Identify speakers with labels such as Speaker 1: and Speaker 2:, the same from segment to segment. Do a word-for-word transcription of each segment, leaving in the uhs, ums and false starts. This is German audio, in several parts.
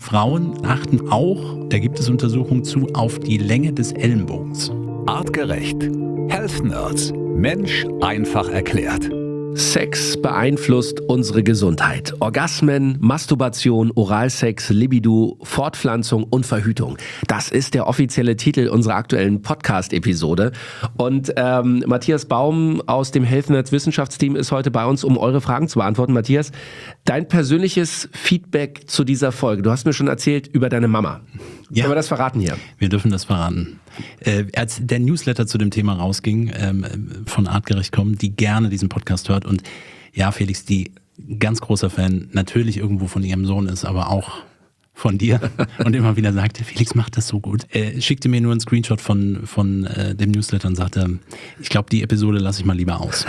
Speaker 1: Frauen achten auch, da gibt es Untersuchungen zu, auf die Länge des Ellenbogens.
Speaker 2: Artgerecht. Health Nerds. Mensch einfach erklärt.
Speaker 3: Sex beeinflusst unsere Gesundheit. Orgasmen, Masturbation, Oralsex, Libido, Fortpflanzung und Verhütung. Das ist der offizielle Titel unserer aktuellen Podcast-Episode. Und ähm, Matthias Baum aus dem Health Nerds Wissenschaftsteam ist heute bei uns, um eure Fragen zu beantworten. Matthias, dein persönliches Feedback zu dieser Folge. Du hast mir schon erzählt über deine Mama.
Speaker 1: Ja.
Speaker 3: Können wir das verraten hier?
Speaker 1: Wir dürfen das verraten. Äh, als der Newsletter zu dem Thema rausging, ähm, von Artgerecht kommen, die gerne diesen Podcast hört und ja, Felix, die ganz großer Fan natürlich irgendwo von ihrem Sohn ist, aber auch von dir und immer wieder sagte, Felix macht das so gut. Er schickte mir nur einen Screenshot von, von äh, dem Newsletter und sagte, ich glaube, die Episode lasse ich mal lieber aus.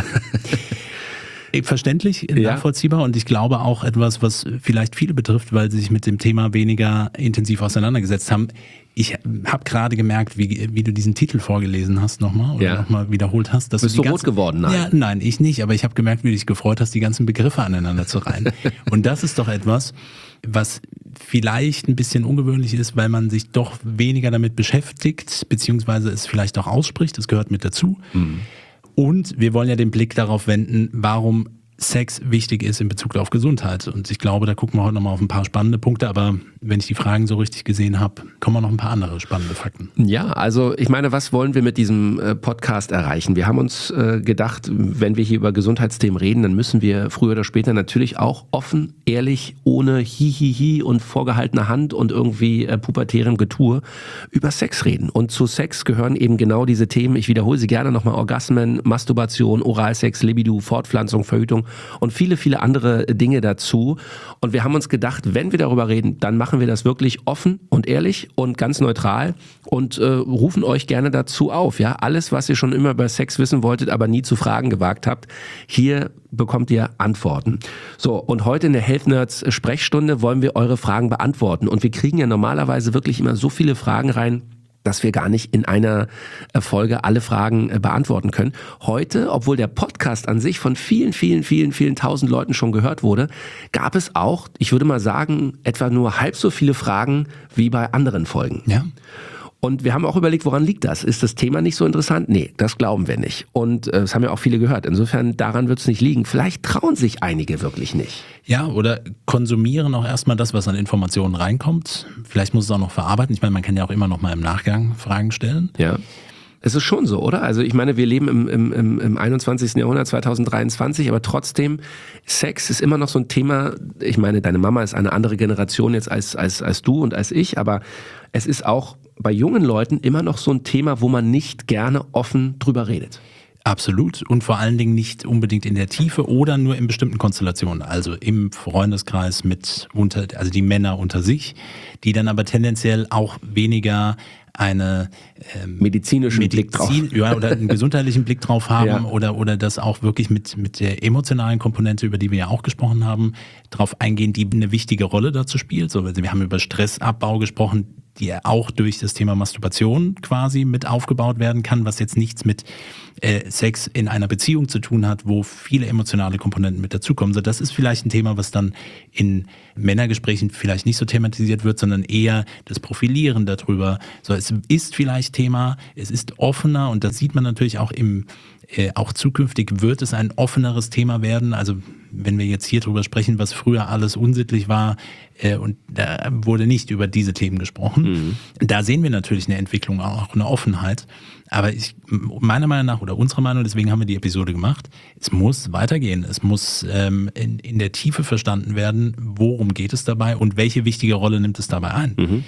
Speaker 1: Verständlich, nachvollziehbar und ich glaube auch etwas, was vielleicht viele betrifft, weil sie sich mit dem Thema weniger intensiv auseinandergesetzt haben. Ich habe gerade gemerkt, wie, wie du diesen Titel vorgelesen hast nochmal oder ja. nochmal wiederholt hast. Dass
Speaker 3: Bist
Speaker 1: du
Speaker 3: du rot geworden? Nein.
Speaker 1: Ja, nein, ich nicht, aber ich habe gemerkt, wie du dich gefreut hast, die ganzen Begriffe aneinander zu reihen. Und das ist doch etwas, was vielleicht ein bisschen ungewöhnlich ist, weil man sich doch weniger damit beschäftigt, beziehungsweise es vielleicht auch ausspricht, das gehört mit dazu. Mhm. Und wir wollen ja den Blick darauf wenden, warum Sex wichtig ist in Bezug auf Gesundheit. Und ich glaube, da gucken wir heute nochmal auf ein paar spannende Punkte. Aber wenn ich die Fragen so richtig gesehen habe, kommen auch noch ein paar andere spannende Fakten.
Speaker 3: Ja, also ich meine, was wollen wir mit diesem äh, Podcast erreichen? Wir haben uns äh, gedacht, wenn wir hier über Gesundheitsthemen reden, dann müssen wir früher oder später natürlich auch offen, ehrlich, ohne Hihihi und vorgehaltener Hand und irgendwie äh, pubertärem Getue über Sex reden. Und zu Sex gehören eben genau diese Themen. Ich wiederhole sie gerne nochmal. Orgasmen, Masturbation, Oralsex, Libido, Fortpflanzung, Verhütung und viele, viele andere Dinge dazu. Und wir haben uns gedacht, wenn wir darüber reden, dann machen wir das wirklich offen und ehrlich und ganz neutral und äh, rufen euch gerne dazu auf. Ja, alles, was ihr schon immer über Sex wissen wolltet, aber nie zu fragen gewagt habt, hier bekommt ihr Antworten. So, und heute in der Health Nerds Sprechstunde wollen wir eure Fragen beantworten. Und wir kriegen ja normalerweise wirklich immer so viele Fragen rein, dass wir gar nicht in einer Folge alle Fragen beantworten können. Heute, obwohl der Podcast an sich von vielen, vielen, vielen, vielen tausend Leuten schon gehört wurde, gab es auch, ich würde mal sagen, etwa nur halb so viele Fragen wie bei anderen Folgen.
Speaker 1: Ja.
Speaker 3: Und wir haben auch überlegt, woran liegt das? Ist das Thema nicht so interessant? Nee, das glauben wir nicht. Und äh, das haben ja auch viele gehört. Insofern, daran wird es nicht liegen. Vielleicht trauen sich einige wirklich nicht.
Speaker 1: Ja, oder konsumieren auch erstmal das, was an Informationen reinkommt. Vielleicht muss es auch noch verarbeiten. Ich meine, man kann ja auch immer noch mal im Nachgang Fragen stellen.
Speaker 3: Ja. Es ist schon so, oder? Also ich meine, wir leben im, im, im, im einundzwanzigsten Jahrhundert, zweitausenddreiundzwanzig, aber trotzdem, Sex ist immer noch so ein Thema. Ich meine, deine Mama ist eine andere Generation jetzt als, als, als du und als ich, aber es ist auch bei jungen Leuten immer noch so ein Thema, wo man nicht gerne offen drüber redet.
Speaker 1: Absolut und vor allen Dingen nicht unbedingt in der Tiefe oder nur in bestimmten Konstellationen, also im Freundeskreis mit unter, also die Männer unter sich, die dann aber tendenziell auch weniger eine ähm,
Speaker 3: medizinischen
Speaker 1: Medizin,
Speaker 3: Blick drauf,
Speaker 1: ja, oder einen gesundheitlichen Blick drauf haben
Speaker 3: ja.
Speaker 1: oder oder das auch wirklich mit mit der emotionalen Komponente, über die wir ja auch gesprochen haben, drauf eingehen, die eine wichtige Rolle dazu spielt. So, wir haben über Stressabbau gesprochen, die ja auch durch das Thema Masturbation quasi mit aufgebaut werden kann, was jetzt nichts mit äh, Sex in einer Beziehung zu tun hat, wo viele emotionale Komponenten mit dazukommen. So, das ist vielleicht ein Thema, was dann in Männergesprächen vielleicht nicht so thematisiert wird, sondern eher das Profilieren darüber. So, es ist vielleicht Thema, es ist offener und das sieht man natürlich auch im äh, auch zukünftig wird es ein offeneres Thema werden. Also wenn wir jetzt hier drüber sprechen, was früher alles unsittlich war äh, und da wurde nicht über diese Themen gesprochen, mhm. da sehen wir natürlich eine Entwicklung, auch eine Offenheit. Aber ich, meiner Meinung nach oder unserer Meinung, deswegen haben wir die Episode gemacht, es muss weitergehen. Es muss ähm, in, in der Tiefe verstanden werden, worum geht es dabei und welche wichtige Rolle nimmt es dabei ein. Mhm.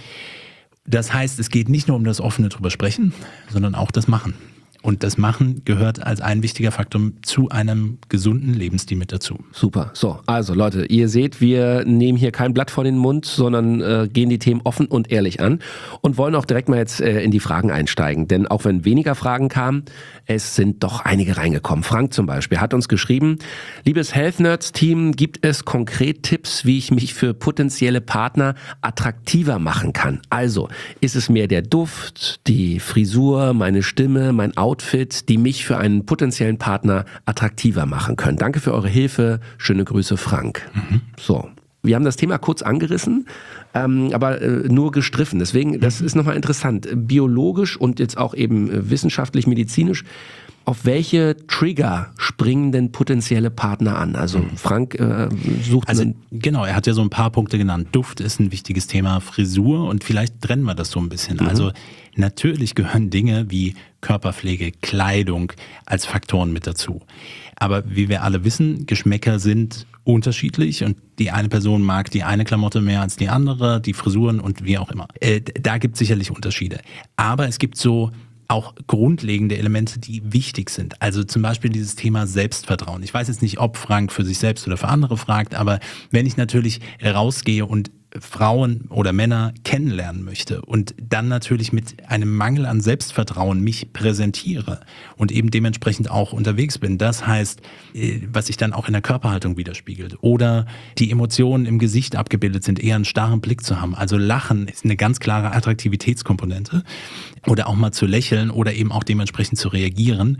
Speaker 1: Das heißt, es geht nicht nur um das offene drüber sprechen, sondern auch das Machen. Und das Machen gehört als ein wichtiger Faktor zu einem gesunden Lebensstil mit dazu.
Speaker 3: Super. So, also Leute, ihr seht, wir nehmen hier kein Blatt vor den Mund, sondern äh, gehen die Themen offen und ehrlich an und wollen auch direkt mal jetzt äh, in die Fragen einsteigen. Denn auch wenn weniger Fragen kamen, es sind doch einige reingekommen. Frank zum Beispiel hat uns geschrieben, liebes Health Nerds Team, gibt es konkret Tipps, wie ich mich für potenzielle Partner attraktiver machen kann? Also, ist es mehr der Duft, die Frisur, meine Stimme, mein Outfit, die mich für einen potenziellen Partner attraktiver machen können? Danke für eure Hilfe. Schöne Grüße, Frank. Mhm. So. Wir haben das Thema kurz angerissen. ähm, aber äh, nur gestriffen. Deswegen, das ist nochmal interessant. Biologisch und jetzt auch eben äh, wissenschaftlich, medizinisch, auf welche Trigger springen denn potenzielle Partner an? Also Frank äh, sucht...
Speaker 1: Also
Speaker 3: einen
Speaker 1: genau, er hat ja so ein paar Punkte genannt. Duft ist ein wichtiges Thema, Frisur, und vielleicht trennen wir das so ein bisschen. Mhm. Also natürlich gehören Dinge wie Körperpflege, Kleidung als Faktoren mit dazu. Aber wie wir alle wissen, Geschmäcker sind unterschiedlich und die eine Person mag die eine Klamotte mehr als die andere, die Frisuren und wie auch immer. Äh, da gibt es sicherlich Unterschiede. Aber es gibt so auch grundlegende Elemente, die wichtig sind. Also zum Beispiel dieses Thema Selbstvertrauen. Ich weiß jetzt nicht, ob Frank für sich selbst oder für andere fragt, aber wenn ich natürlich rausgehe und Frauen oder Männer kennenlernen möchte und dann natürlich mit einem Mangel an Selbstvertrauen mich präsentiere und eben dementsprechend auch unterwegs bin. Das heißt, was sich dann auch in der Körperhaltung widerspiegelt. Oder die Emotionen im Gesicht abgebildet sind, eher einen starren Blick zu haben. Also Lachen ist eine ganz klare Attraktivitätskomponente. Oder auch mal zu lächeln oder eben auch dementsprechend zu reagieren.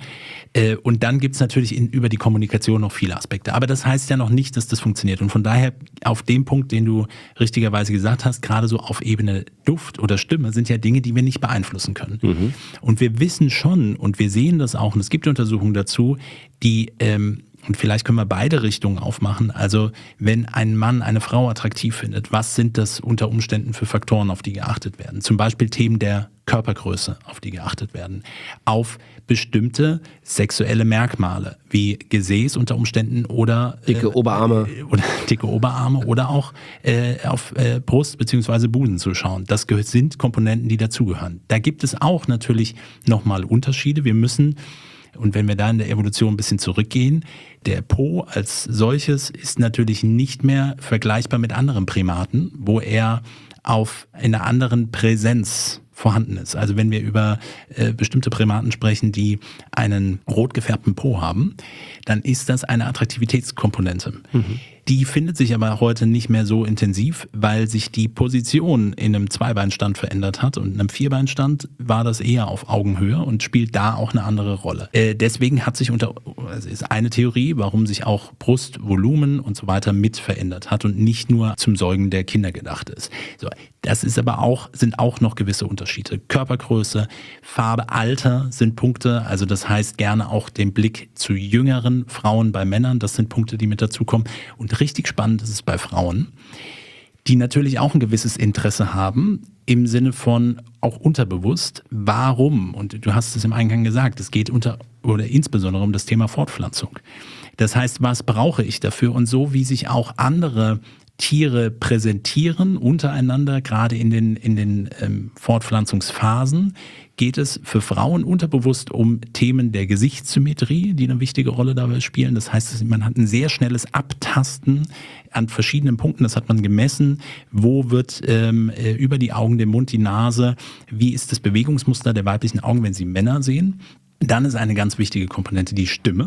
Speaker 1: Und dann gibt es natürlich in, über die Kommunikation noch viele Aspekte. Aber das heißt ja noch nicht, dass das funktioniert. Und von daher auf dem Punkt, den du richtigerweise gesagt hast, gerade so auf Ebene Duft oder Stimme, sind ja Dinge, die wir nicht beeinflussen können. Mhm. Und wir wissen schon und wir sehen das auch, und es gibt Untersuchungen dazu, die... Ähm, Und vielleicht können wir beide Richtungen aufmachen. Also wenn ein Mann eine Frau attraktiv findet, was sind das unter Umständen für Faktoren, auf die geachtet werden? Zum Beispiel Themen der Körpergröße, auf die geachtet werden. Auf bestimmte sexuelle Merkmale, wie Gesäß unter Umständen oder
Speaker 3: dicke äh, Oberarme.
Speaker 1: Oder dicke Oberarme oder auch äh, auf äh, Brust bzw. Busen zu schauen. Das sind Komponenten, die dazugehören. Da gibt es auch natürlich nochmal Unterschiede. Wir müssen... Und wenn wir da in der Evolution ein bisschen zurückgehen, der Po als solches ist natürlich nicht mehr vergleichbar mit anderen Primaten, wo er auf einer anderen Präsenz vorhanden ist. Also wenn wir über äh, bestimmte Primaten sprechen, die einen rot gefärbten Po haben, dann ist das eine Attraktivitätskomponente. Mhm. Die findet sich aber heute nicht mehr so intensiv, weil sich die Position in einem Zweibeinstand verändert hat, und in einem Vierbeinstand war das eher auf Augenhöhe und spielt da auch eine andere Rolle. Äh, deswegen hat sich unter, also ist eine Theorie, warum sich auch Brustvolumen und so weiter mit verändert hat und nicht nur zum Säugen der Kinder gedacht ist. So, das ist aber auch, sind auch noch gewisse Unterschiede. Körpergröße, Farbe, Alter sind Punkte, also das heißt gerne auch den Blick zu jüngeren Frauen bei Männern, das sind Punkte, die mit dazukommen. Und richtig spannend ist es bei Frauen, die natürlich auch ein gewisses Interesse haben, im Sinne von auch unterbewusst, warum? Und du hast es im Eingang gesagt, es geht unter oder insbesondere um das Thema Fortpflanzung. Das heißt, was brauche ich dafür? Und so wie sich auch andere Tiere präsentieren untereinander, gerade in den, in den ähm, Fortpflanzungsphasen, geht es für Frauen unterbewusst um Themen der Gesichtssymmetrie, die eine wichtige Rolle dabei spielen. Das heißt, man hat ein sehr schnelles Abtasten an verschiedenen Punkten. Das hat man gemessen. Wo wird ähm, über die Augen, den Mund, die Nase, wie ist das Bewegungsmuster der weiblichen Augen, wenn sie Männer sehen? Dann ist eine ganz wichtige Komponente die Stimme.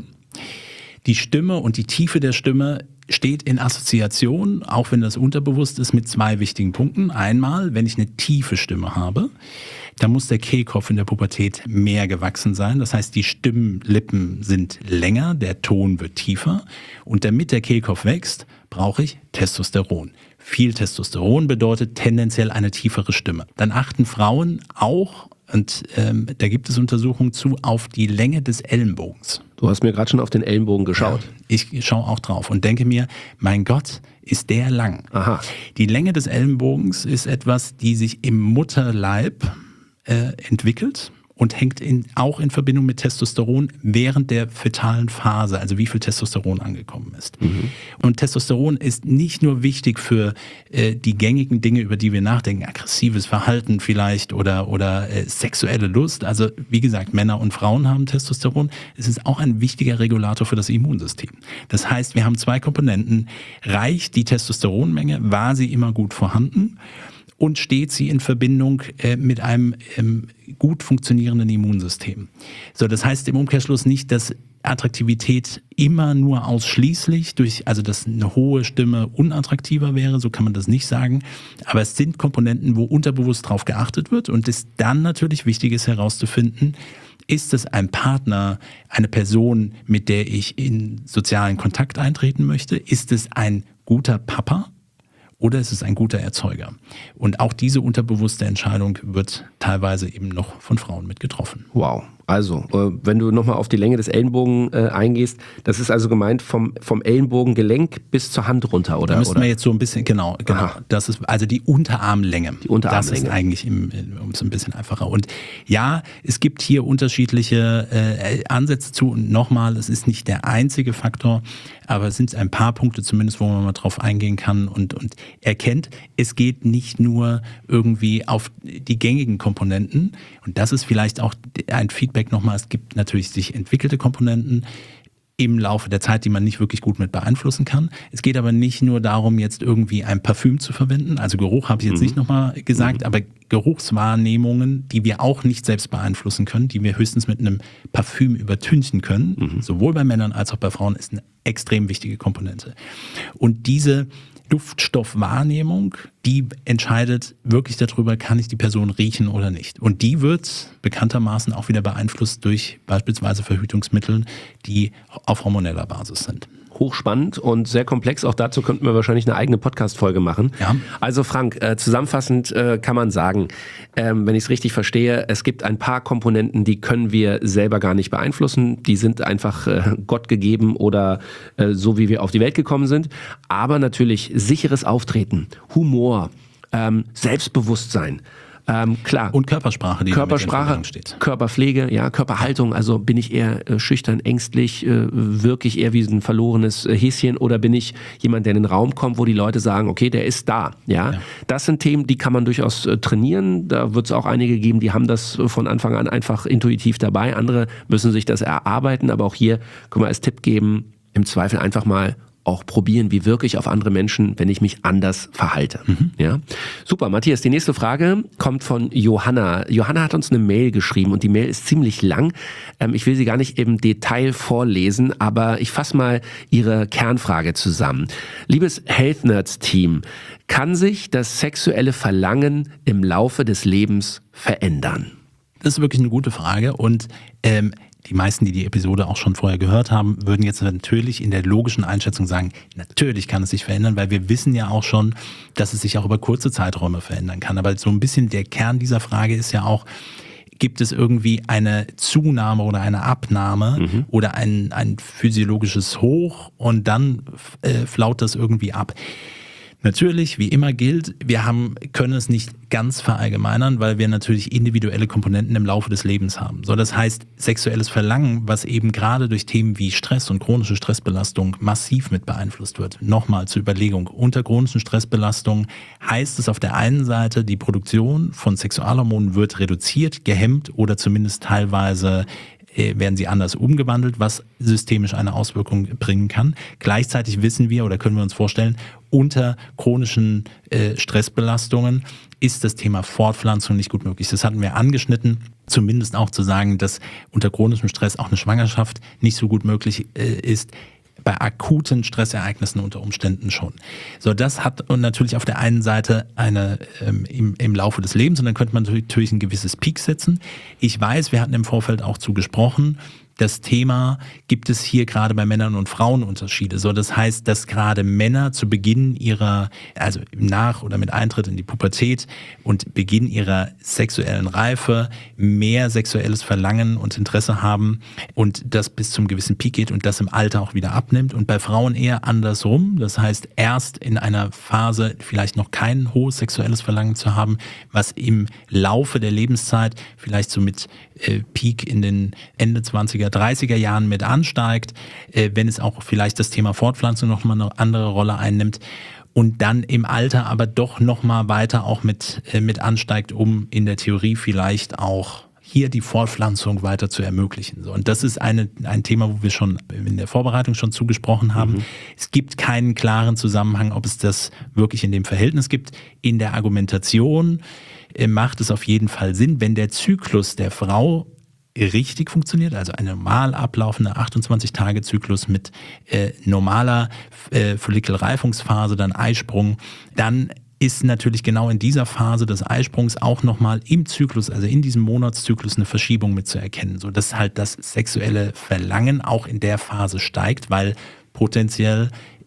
Speaker 1: Die Stimme und die Tiefe der Stimme steht in Assoziation, auch wenn das unterbewusst ist, mit zwei wichtigen Punkten. Einmal, wenn ich eine tiefe Stimme habe, dann muss der Kehlkopf in der Pubertät mehr gewachsen sein. Das heißt, die Stimmlippen sind länger, der Ton wird tiefer. Und damit der Kehlkopf wächst, brauche ich Testosteron. Viel Testosteron bedeutet tendenziell eine tiefere Stimme. Dann achten Frauen auch, und ähm, da gibt es Untersuchungen zu, auf die Länge des Ellenbogens.
Speaker 3: Du hast mir gerade schon auf den Ellenbogen geschaut.
Speaker 1: Ja, ich schaue auch drauf und denke mir, mein Gott, ist der lang.
Speaker 3: Aha.
Speaker 1: Die Länge des Ellenbogens ist etwas, die sich im Mutterleib äh, entwickelt und hängt in, auch in Verbindung mit Testosteron während der fetalen Phase, also wie viel Testosteron angekommen ist. Mhm. Und Testosteron ist nicht nur wichtig für äh, die gängigen Dinge, über die wir nachdenken, aggressives Verhalten vielleicht oder, oder äh, sexuelle Lust. Also wie gesagt, Männer und Frauen haben Testosteron. Es ist auch ein wichtiger Regulator für das Immunsystem. Das heißt, wir haben zwei Komponenten. Reicht die Testosteronmenge? War sie immer gut vorhanden? Und steht sie in Verbindung äh, mit einem ähm, gut funktionierenden Immunsystem. So, das heißt im Umkehrschluss nicht, dass Attraktivität immer nur ausschließlich durch, also dass eine hohe Stimme unattraktiver wäre, so kann man das nicht sagen. Aber es sind Komponenten, wo unterbewusst drauf geachtet wird und es dann natürlich wichtig ist herauszufinden, ist es ein Partner, eine Person, mit der ich in sozialen Kontakt eintreten möchte? Ist es ein guter Papa? oder ist es ein guter Erzeuger? Und auch diese unterbewusste Entscheidung wird teilweise eben noch von Frauen mit getroffen.
Speaker 3: Wow. Also, wenn du nochmal auf die Länge des Ellenbogen äh, eingehst, das ist also gemeint vom, vom Ellenbogengelenk bis zur Hand runter, oder?
Speaker 1: Da müssen
Speaker 3: oder?
Speaker 1: wir jetzt so ein bisschen, genau, genau. Das ist also die Unterarmlänge.
Speaker 3: Die Unterarmlänge.
Speaker 1: Das ist eigentlich im, um es ein bisschen einfacher. Und ja, es gibt hier unterschiedliche äh, Ansätze zu. Und nochmal, es ist nicht der einzige Faktor, aber es sind ein paar Punkte zumindest, wo man mal drauf eingehen kann und, und erkennt, es geht nicht nur irgendwie auf die gängigen Komponenten. Und das ist vielleicht auch ein Feedback nochmal, es gibt natürlich sich entwickelte Komponenten im Laufe der Zeit, die man nicht wirklich gut mit beeinflussen kann. Es geht aber nicht nur darum, jetzt irgendwie ein Parfüm zu verwenden, also Geruch habe ich jetzt mhm. nicht nochmal gesagt, mhm. aber Geruchswahrnehmungen, die wir auch nicht selbst beeinflussen können, die wir höchstens mit einem Parfüm übertünchen können, mhm. sowohl bei Männern als auch bei Frauen, ist eine extrem wichtige Komponente. Und diese Duftstoffwahrnehmung, die entscheidet wirklich darüber, kann ich die Person riechen oder nicht. Und die wird bekanntermaßen auch wieder beeinflusst durch beispielsweise Verhütungsmittel, die auf hormoneller Basis sind.
Speaker 3: Hochspannend und sehr komplex. Auch dazu könnten wir wahrscheinlich eine eigene Podcast-Folge machen.
Speaker 1: Ja.
Speaker 3: Also Frank, äh, zusammenfassend äh, kann man sagen, ähm, wenn ich es richtig verstehe, es gibt ein paar Komponenten, die können wir selber gar nicht beeinflussen. Die sind einfach äh, Gott gegeben oder äh, so, wie wir auf die Welt gekommen sind. Aber natürlich sicheres Auftreten, Humor, ähm, Selbstbewusstsein. Ähm, klar.
Speaker 1: Und Körpersprache, die
Speaker 3: Körpersprache,
Speaker 1: steht.
Speaker 3: Körperpflege, ja, Körperhaltung, also bin ich eher äh, schüchtern, ängstlich, äh, wirklich eher wie ein verlorenes äh, Häschen oder bin ich jemand, der in den Raum kommt, wo die Leute sagen, okay, der ist da, ja. ja. Das sind Themen, die kann man durchaus äh, trainieren, da wird es auch einige geben, die haben das von Anfang an einfach intuitiv dabei, andere müssen sich das erarbeiten, aber auch hier können wir als Tipp geben, im Zweifel einfach mal auch probieren, wie wirke ich auf andere Menschen, wenn ich mich anders verhalte. Mhm. Ja? Super, Matthias, die nächste Frage kommt von Johanna. Johanna hat uns eine Mail geschrieben und die Mail ist ziemlich lang. Ähm, ich will sie gar nicht im Detail vorlesen, aber ich fasse mal ihre Kernfrage zusammen. Liebes Health Nerds Team, kann sich das sexuelle Verlangen im Laufe des Lebens verändern?
Speaker 1: Das ist wirklich eine gute Frage und ähm, die meisten, die die Episode auch schon vorher gehört haben, würden jetzt natürlich in der logischen Einschätzung sagen, natürlich kann es sich verändern, weil wir wissen ja auch schon, dass es sich auch über kurze Zeiträume verändern kann. Aber so ein bisschen der Kern dieser Frage ist ja auch, gibt es irgendwie eine Zunahme oder eine Abnahme mhm. oder ein, ein physiologisches Hoch und dann äh, flaut das irgendwie ab. Natürlich, wie immer gilt, wir haben, können es nicht ganz verallgemeinern, weil wir natürlich individuelle Komponenten im Laufe des Lebens haben. So, das heißt, sexuelles Verlangen, was eben gerade durch Themen wie Stress und chronische Stressbelastung massiv mit beeinflusst wird. Nochmal zur Überlegung, unter chronischen Stressbelastungen heißt es auf der einen Seite, die Produktion von Sexualhormonen wird reduziert, gehemmt oder zumindest teilweise werden sie anders umgewandelt, was systemisch eine Auswirkung bringen kann. Gleichzeitig wissen wir oder können wir uns vorstellen, unter chronischen äh, Stressbelastungen ist das Thema Fortpflanzung nicht gut möglich. Das hatten wir angeschnitten, zumindest auch zu sagen, dass unter chronischem Stress auch eine Schwangerschaft nicht so gut möglich äh, ist. Bei akuten Stressereignissen unter Umständen schon. So, das hat natürlich auf der einen Seite eine ähm, im, im Laufe des Lebens und dann könnte man natürlich ein gewisses Peak setzen. Ich weiß, wir hatten im Vorfeld auch zugesprochen, das Thema, gibt es hier gerade bei Männern und Frauen Unterschiede. So, das heißt, dass gerade Männer zu Beginn ihrer, also nach oder mit Eintritt in die Pubertät und Beginn ihrer sexuellen Reife mehr sexuelles Verlangen und Interesse haben und das bis zum gewissen Peak geht und das im Alter auch wieder abnimmt. Und bei Frauen eher andersrum. Das heißt, erst in einer Phase vielleicht noch kein hohes sexuelles Verlangen zu haben, was im Laufe der Lebenszeit vielleicht so mit äh, Peak in den Ende zwanziger, dreißiger Jahren mit ansteigt, äh, wenn es auch vielleicht das Thema Fortpflanzung nochmal eine andere Rolle einnimmt und dann im Alter aber doch nochmal weiter auch mit, äh, mit ansteigt, um in der Theorie vielleicht auch hier die Fortpflanzung weiter zu ermöglichen. So, und das ist eine, ein Thema, wo wir schon in der Vorbereitung schon zugesprochen haben. Mhm. Es gibt keinen klaren Zusammenhang, ob es das wirklich in dem Verhältnis gibt. In der Argumentation äh, macht es auf jeden Fall Sinn, wenn der Zyklus der Frau richtig funktioniert, also ein normal ablaufender achtundzwanzig-Tage-Zyklus mit äh, normaler äh, Follikelreifungsphase, dann Eisprung, dann ist natürlich genau in dieser Phase des Eisprungs auch nochmal im Zyklus, also in diesem Monatszyklus, eine Verschiebung mit zu erkennen, sodass halt das sexuelle Verlangen auch in der Phase steigt, weil potenziell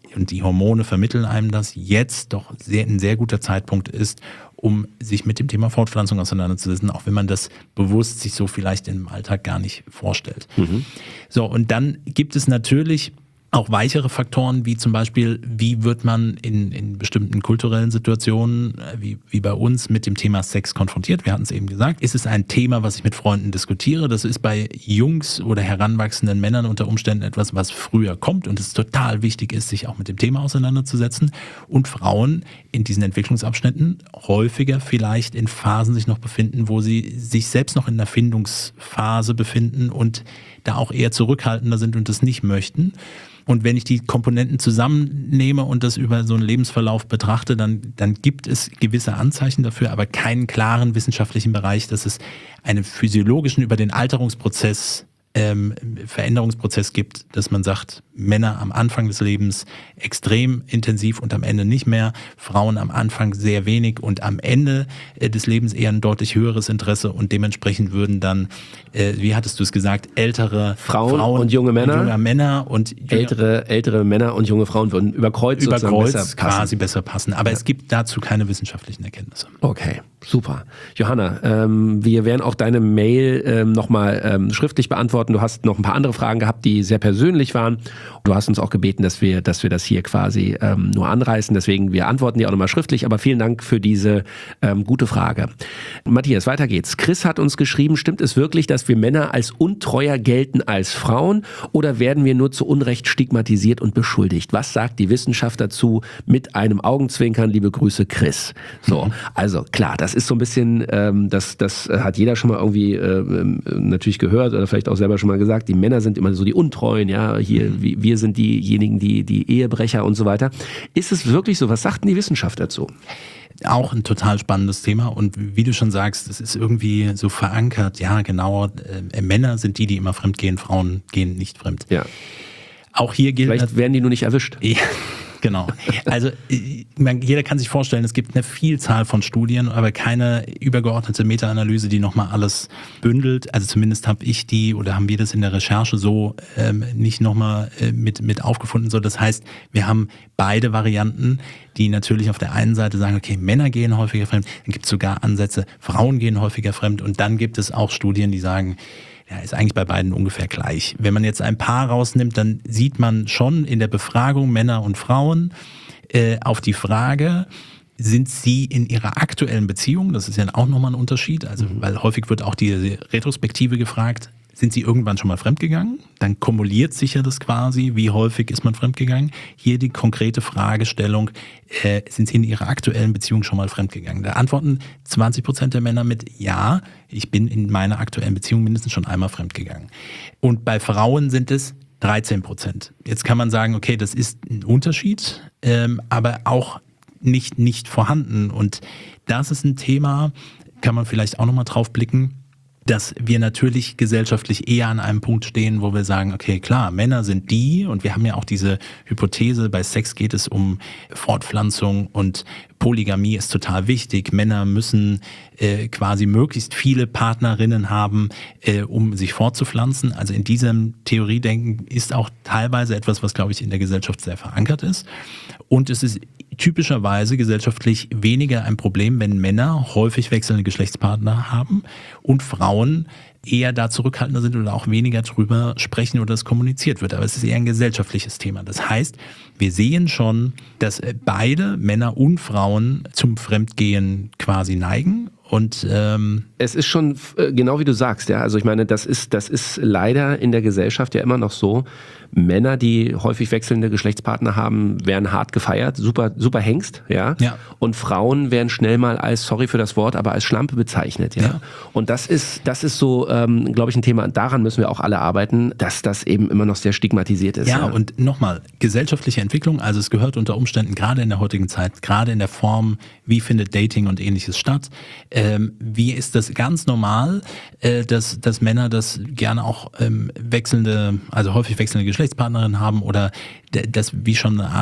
Speaker 1: und die Hormone vermitteln einem das, jetzt doch sehr, ein sehr guter Zeitpunkt ist, um sich mit dem Thema Fortpflanzung auseinanderzusetzen, auch wenn man das bewusst sich so vielleicht im Alltag gar nicht vorstellt. Mhm. So, und dann gibt es natürlich auch weichere Faktoren, wie zum Beispiel, wie wird man in, in bestimmten kulturellen Situationen, wie, wie bei uns, mit dem Thema Sex konfrontiert? Wir hatten es eben gesagt. Ist es ein Thema, was ich mit Freunden diskutiere? Das ist bei Jungs oder heranwachsenden Männern unter Umständen etwas, was früher kommt und es total wichtig ist, sich auch mit dem Thema auseinanderzusetzen. Und Frauen in diesen Entwicklungsabschnitten häufiger vielleicht in Phasen sich noch befinden, wo sie sich selbst noch in der Findungsphase befinden und da auch eher zurückhaltender sind und das nicht möchten. Und wenn ich die Komponenten zusammennehme und das über so einen Lebensverlauf betrachte, dann, dann gibt es gewisse Anzeichen dafür, aber keinen klaren wissenschaftlichen Bereich, dass es einen physiologischen, über den Alterungsprozess, ähm, Veränderungsprozess gibt, dass man sagt, Männer am Anfang des Lebens extrem intensiv und am Ende nicht mehr, Frauen am Anfang sehr wenig und am Ende äh, des Lebens eher ein deutlich höheres Interesse und dementsprechend würden dann, äh, wie hattest du es gesagt, ältere
Speaker 3: Frauen,
Speaker 1: Frauen
Speaker 3: und junge Männer,
Speaker 1: und junge Männer und junge,
Speaker 3: ältere, ältere Männer und junge Frauen würden über Kreuz,
Speaker 1: über Kreuz
Speaker 3: besser
Speaker 1: quasi besser passen. Aber ja. es gibt dazu keine wissenschaftlichen Erkenntnisse.
Speaker 3: Okay, super. Johanna, ähm, wir werden auch deine Mail ähm, nochmal ähm, schriftlich beantworten. Du hast noch ein paar andere Fragen gehabt, die sehr persönlich waren. Du hast uns auch gebeten, dass wir, dass wir das hier quasi ähm, nur anreißen. Deswegen, wir antworten dir auch nochmal schriftlich. Aber vielen Dank für diese ähm, gute Frage. Matthias, weiter geht's. Chris hat uns geschrieben, stimmt es wirklich, dass wir Männer als untreuer gelten als Frauen oder werden wir nur zu Unrecht stigmatisiert und beschuldigt? Was sagt die Wissenschaft dazu? Mit einem Augenzwinkern, liebe Grüße, Chris. So, mhm. Also klar, das ist so ein bisschen, ähm, das, das hat jeder schon mal irgendwie äh, natürlich gehört oder vielleicht auch selber schon mal gesagt, die Männer sind immer so die Untreuen, ja, hier, mhm. wir sind diejenigen, die, die Ehebrecher und so weiter. Ist es wirklich so? Was sagt denn die Wissenschaft dazu?
Speaker 1: Auch ein total spannendes Thema und wie du schon sagst, es ist irgendwie so verankert, ja genau, äh, Männer sind die, die immer fremd gehen, Frauen gehen nicht fremd.
Speaker 3: Ja.
Speaker 1: Auch hier gilt...
Speaker 3: Vielleicht werden die nur nicht erwischt.
Speaker 1: Ja. Genau. Also jeder kann sich vorstellen, es gibt eine Vielzahl von Studien, aber keine übergeordnete Meta-Analyse, die nochmal alles bündelt. Also zumindest habe ich die oder haben wir das in der Recherche so ähm, nicht nochmal äh, mit, mit aufgefunden. So, das heißt, wir haben beide Varianten, die natürlich auf der einen Seite sagen, okay, Männer gehen häufiger fremd, dann gibt es sogar Ansätze, Frauen gehen häufiger fremd und dann gibt es auch Studien, die sagen, ja, ist eigentlich bei beiden ungefähr gleich. Wenn man jetzt ein Paar rausnimmt, dann sieht man schon in der Befragung Männer und Frauen äh, auf die Frage, sind sie in ihrer aktuellen Beziehung, das ist ja auch nochmal ein Unterschied, also mhm. weil häufig wird auch die Retrospektive gefragt, sind sie irgendwann schon mal fremdgegangen? Dann kumuliert sich ja das quasi, wie häufig ist man fremdgegangen? Hier die konkrete Fragestellung, äh, sind sie in ihrer aktuellen Beziehung schon mal fremdgegangen? Da antworten zwanzig Prozent der Männer mit ja, ich bin in meiner aktuellen Beziehung mindestens schon einmal fremdgegangen. Und bei Frauen sind es dreizehn Prozent. Jetzt kann man sagen, okay, das ist ein Unterschied, ähm, aber auch nicht, nicht vorhanden. Und das ist ein Thema, kann man vielleicht auch nochmal drauf blicken, dass wir natürlich gesellschaftlich eher an einem Punkt stehen, wo wir sagen, okay, klar, Männer sind die, und wir haben ja auch diese Hypothese, bei Sex geht es um Fortpflanzung und Polygamie ist total wichtig. Männer müssen äh, quasi möglichst viele Partnerinnen haben, äh, um sich fortzupflanzen. Also in diesem Theoriedenken ist auch teilweise etwas, was, glaube ich, in der Gesellschaft sehr verankert ist. Und es ist typischerweise gesellschaftlich weniger ein Problem, wenn Männer häufig wechselnde Geschlechtspartner haben und Frauen eher da zurückhaltender sind oder auch weniger drüber sprechen oder es kommuniziert wird. Aber es ist eher ein gesellschaftliches Thema. Das heißt, wir sehen schon, dass beide, Männer und Frauen, zum Fremdgehen quasi neigen. Und ähm
Speaker 3: es ist schon äh, genau wie du sagst, ja. Also ich meine, das ist, das ist leider in der Gesellschaft ja immer noch so. Männer, die häufig wechselnde Geschlechtspartner haben, werden hart gefeiert, super, super Hengst, ja.
Speaker 1: ja.
Speaker 3: Und Frauen werden schnell mal als, sorry für das Wort, aber als Schlampe bezeichnet, ja. ja. Und das ist, das ist so, ähm, glaube ich, ein Thema. Daran müssen wir auch alle arbeiten, dass das eben immer noch sehr stigmatisiert ist.
Speaker 1: Ja, ja. Und nochmal, gesellschaftliche Entwicklung, also es gehört unter Umständen gerade in der heutigen Zeit, gerade in der Form, wie findet Dating und ähnliches statt, ähm, wie ist das ganz normal, äh, dass, dass Männer das gerne auch ähm, wechselnde, also häufig wechselnde Geschlechtspartnerinnen haben oder das wie schon eine Art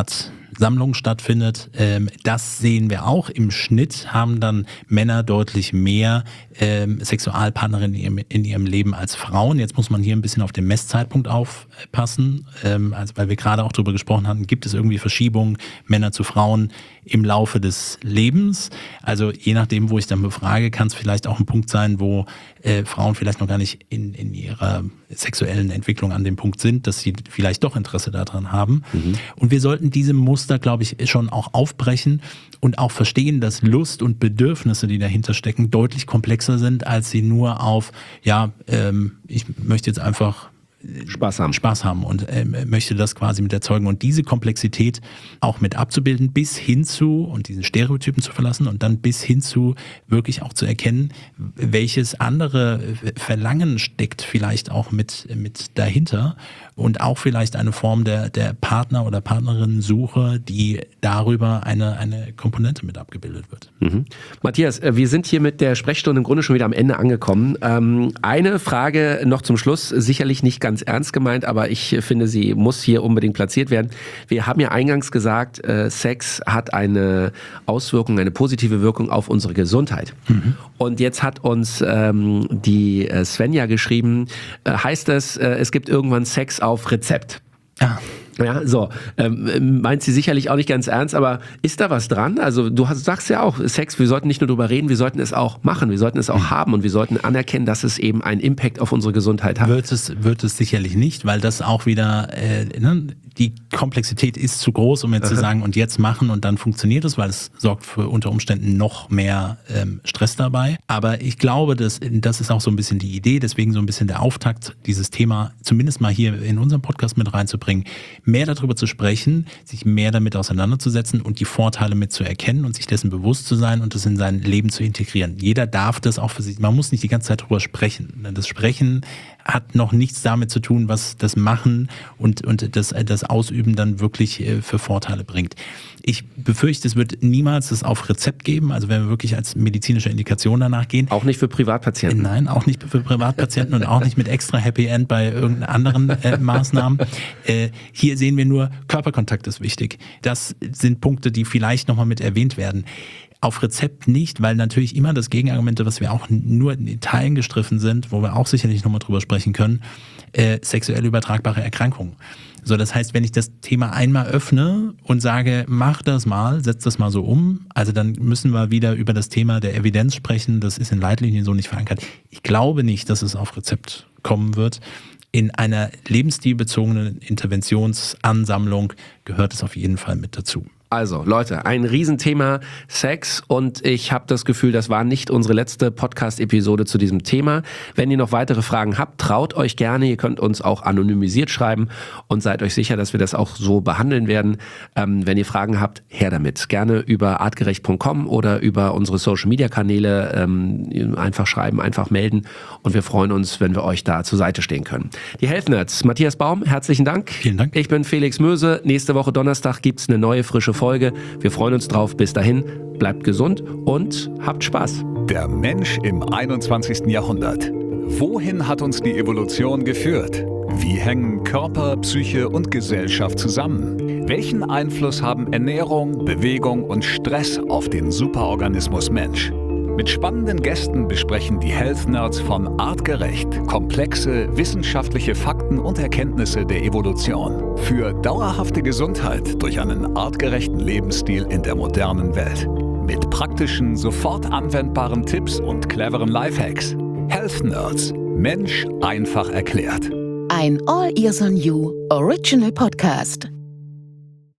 Speaker 1: Sammlung stattfindet. Ähm, das sehen wir auch. Im Schnitt haben dann Männer deutlich mehr ähm, Sexualpartnerinnen in ihrem, in ihrem Leben als Frauen. Jetzt muss man hier ein bisschen auf den Messzeitpunkt aufpassen, ähm, also weil wir gerade auch darüber gesprochen hatten, gibt es irgendwie Verschiebungen Männer zu Frauen im Laufe des Lebens. Also je nachdem, wo ich dann befrage, kann es vielleicht auch ein Punkt sein, wo äh, Frauen vielleicht noch gar nicht in, in ihrer sexuellen Entwicklung an dem Punkt sind, dass sie vielleicht doch Interesse daran haben. Mhm. Und wir sollten diese Muster, glaube ich, schon auch aufbrechen und auch verstehen, dass Lust und Bedürfnisse, die dahinter stecken, deutlich komplexer sind, als sie nur auf, ja, ähm, ich möchte jetzt einfach
Speaker 3: Spaß haben.
Speaker 1: Spaß haben und äh, möchte das quasi mit erzeugen und diese Komplexität auch mit abzubilden, bis hin zu, und diesen Stereotypen zu verlassen und dann bis hin zu wirklich auch zu erkennen, welches andere Verlangen steckt vielleicht auch mit, mit dahinter und auch vielleicht eine Form der, der Partner- oder Partnerinnen-Suche, die darüber eine, eine Komponente mit abgebildet wird.
Speaker 3: Mhm. Matthias, wir sind hier mit der Sprechstunde im Grunde schon wieder am Ende angekommen. Ähm, eine Frage noch zum Schluss, sicherlich nicht ganz ernst gemeint, aber ich finde, sie muss hier unbedingt platziert werden. Wir haben ja eingangs gesagt, äh, Sex hat eine Auswirkung, eine positive Wirkung auf unsere Gesundheit. Mhm. Und jetzt hat uns ähm, die äh, Svenja geschrieben, äh, heißt es, äh, es gibt irgendwann Sex auf Rezept.
Speaker 1: Ja.
Speaker 3: Ja, so, ähm, meint sie sicherlich auch nicht ganz ernst, aber ist da was dran? Also du hast, sagst ja auch, Sex, wir sollten nicht nur drüber reden, wir sollten es auch machen, wir sollten es auch mhm. haben und wir sollten anerkennen, dass es eben einen Impact auf unsere Gesundheit hat.
Speaker 1: Wird es, wird es sicherlich nicht, weil das auch wieder, äh, ne, die Komplexität ist zu groß, um jetzt Aha. zu sagen, und jetzt machen und dann funktioniert es, weil es sorgt für unter Umständen noch mehr ähm, Stress dabei. Aber ich glaube, dass, das ist auch so ein bisschen die Idee, deswegen so ein bisschen der Auftakt, dieses Thema zumindest mal hier in unserem Podcast mit reinzubringen, mehr darüber zu sprechen, sich mehr damit auseinanderzusetzen und die Vorteile mit zu erkennen und sich dessen bewusst zu sein und das in sein Leben zu integrieren. Jeder darf das auch für sich, man muss nicht die ganze Zeit darüber sprechen. Das Sprechen hat noch nichts damit zu tun, was das Machen und, und das, das Ausüben dann wirklich für Vorteile bringt. Ich befürchte, es wird niemals das auf Rezept geben, also wenn wir wirklich als medizinische Indikation danach gehen.
Speaker 3: Auch nicht für Privatpatienten?
Speaker 1: Nein, auch nicht für Privatpatienten und auch nicht mit extra Happy End bei irgendeinen anderen äh, Maßnahmen. Äh, hier sehen wir nur, Körperkontakt ist wichtig. Das sind Punkte, die vielleicht nochmal mit erwähnt werden. Auf Rezept nicht, weil natürlich immer das Gegenargument, was wir auch nur in Teilen gestriffen sind, wo wir auch sicherlich nochmal drüber sprechen können, äh, sexuell übertragbare Erkrankungen. So, das heißt, wenn ich das Thema einmal öffne und sage, mach das mal, setz das mal so um, also dann müssen wir wieder über das Thema der Evidenz sprechen, das ist in Leitlinien so nicht verankert. Ich glaube nicht, dass es auf Rezept kommen wird. In einer lebensstilbezogenen Interventionsansammlung gehört es auf jeden Fall mit dazu.
Speaker 3: Also Leute, ein Riesenthema Sex und ich habe das Gefühl, das war nicht unsere letzte Podcast-Episode zu diesem Thema. Wenn ihr noch weitere Fragen habt, traut euch gerne. Ihr könnt uns auch anonymisiert schreiben und seid euch sicher, dass wir das auch so behandeln werden. Ähm, wenn ihr Fragen habt, her damit. Gerne über artgerecht punkt com oder über unsere Social-Media-Kanäle ähm, einfach schreiben, einfach melden und wir freuen uns, wenn wir euch da zur Seite stehen können. Die Health Nerds, Matthias Baum, herzlichen Dank.
Speaker 1: Vielen Dank.
Speaker 3: Ich bin Felix Möse. Nächste Woche Donnerstag gibt's eine neue, frische Folge. Wir freuen uns drauf. Bis dahin, bleibt gesund und habt Spaß.
Speaker 2: Der Mensch im einundzwanzigsten Jahrhundert. Wohin hat uns die Evolution geführt? Wie hängen Körper, Psyche und Gesellschaft zusammen? Welchen Einfluss haben Ernährung, Bewegung und Stress auf den Superorganismus Mensch? Mit spannenden Gästen besprechen die Health Nerds von Artgerecht komplexe wissenschaftliche Fakten und Erkenntnisse der Evolution für dauerhafte Gesundheit durch einen artgerechten Lebensstil in der modernen Welt. Mit praktischen, sofort anwendbaren Tipps und cleveren Lifehacks. Health Nerds. Mensch einfach erklärt.
Speaker 4: Ein All Ears on You Original Podcast.